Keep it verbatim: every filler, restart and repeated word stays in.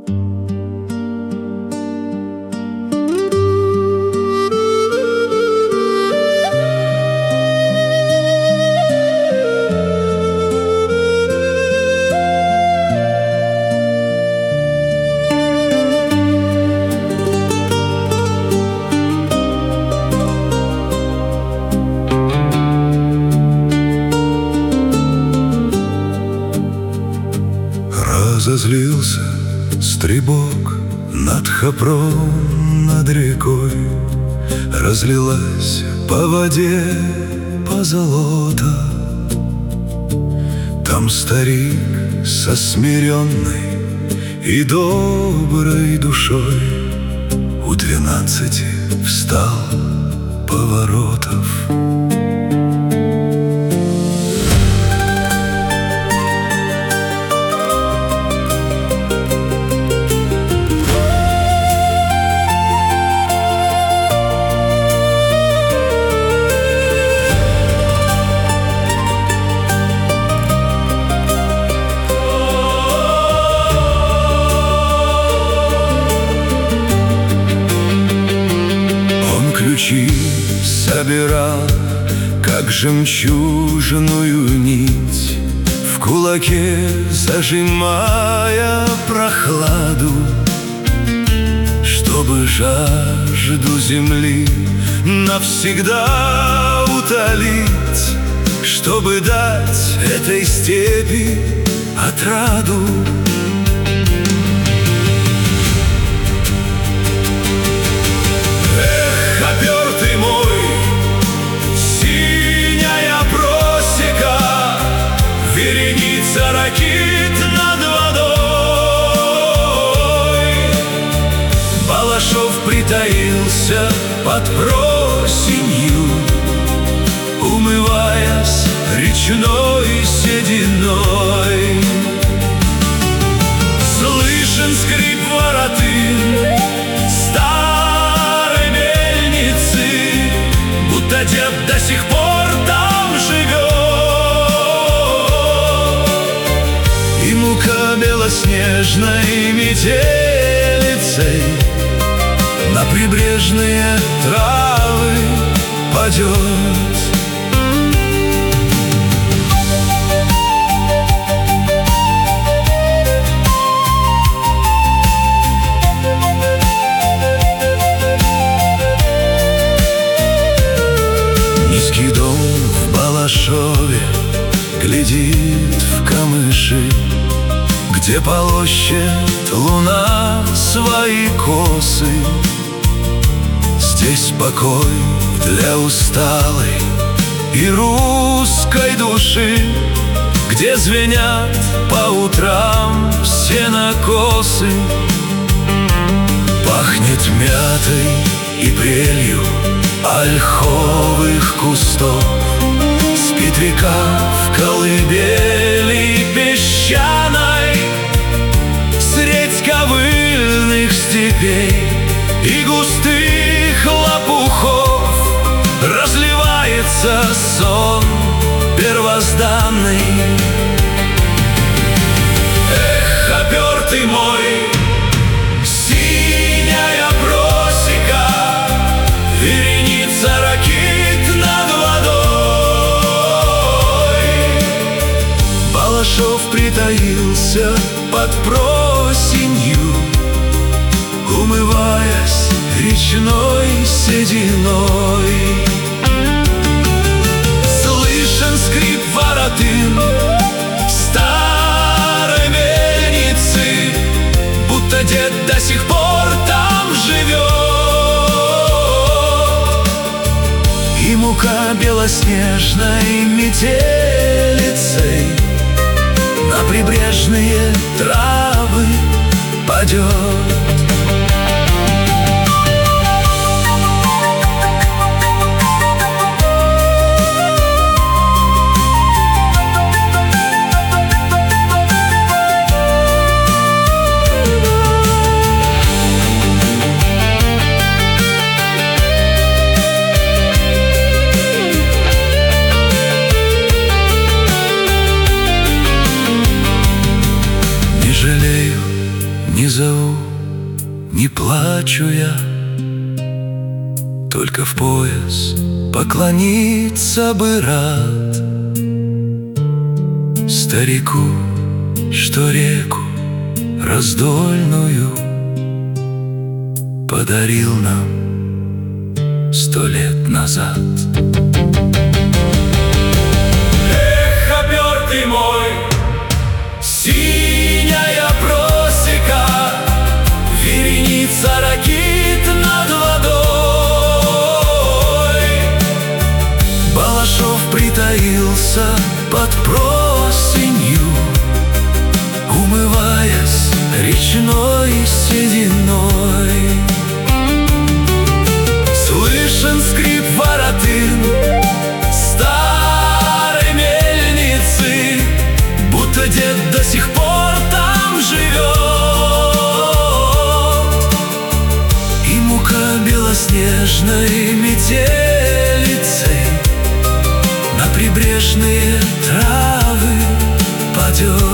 Разозлился стрибок над Хопром, над рекой. Разлилась по воде позолота. Там старик со смиренной и доброй душой у двенадцати встал поворотов. Ключи собирал, как жемчужную нить, в кулаке зажимая прохладу, чтобы жажду земли навсегда утолить, чтобы дать этой степи отраду. Вереница ракит над водой. Балашов притаился под просенью, умываясь речной сединой. Слышен скрип воротын старой мельницы, будто дед до сих пор там живет. Белоснежной метелицей на прибрежные травы падет. Низкий дом в Балашове глядит в камыши, где полощет луна свои косы. Здесь покой для усталой и русской души, где звенят по утрам сенокосы. Пахнет мятой и прелью ольховых кустов. Спит река в колыбели песчаной средь ковыльных степей и густых лопухов. Разливается сон первозданный. Эх, хопер ты мой, синяя просека, вереница ракит над водой. Балашов притаился под просенью, умываясь речной сединой. Слышен скрип воротын старой мельницы, будто дед до сих пор там живет. И мука белоснежной метелицей на прибрежные травы падет. Не зову, не плачу я, только в пояс поклониться бы рад старику, что реку раздольную подарил нам сто лет назад. Эх, обер ты мой, синяя просека, вереница ракит над водой. Балашов притаился под просенью, умываясь речной сединой. Слышен скрип воротын старой мельницы, будто дед до сих пор там живет. И мука белоснежной метелицей на прибрежные травы падет.